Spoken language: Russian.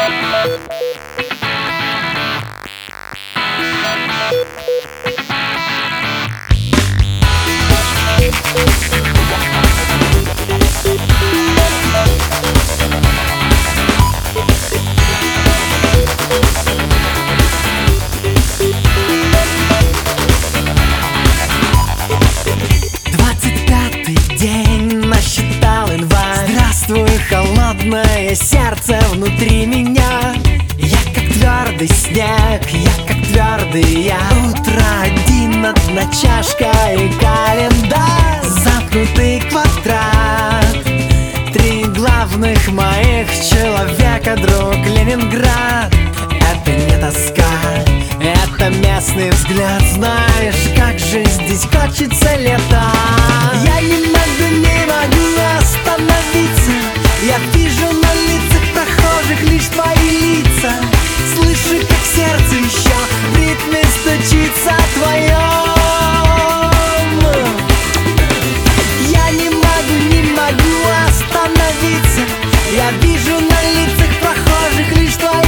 Здравствуй, холодное сердце внутри меня. Я как твердый снег, я как твердый я. Утро, один, одна чашка и календарь. Замкнутый квадрат, три главных моих человека, друг Ленинград. Это не тоска, это местный взгляд. Знаешь, как же здесь хочется лета. Я не могу остановиться. Я вижу на лицах прохожих лишь твои лица. Слышу, как сердце еще в ритме стучится твоем. Я не могу остановиться. Я вижу на лицах прохожих лишь твои